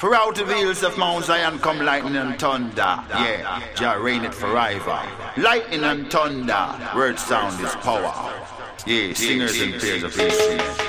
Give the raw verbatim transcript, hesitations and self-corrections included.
For out of the hills of Mount Zion come lightning and thunder. Yeah, Jah reign it forever. Lightning and thunder, word sound is power. Yeah, singers and players of instruments.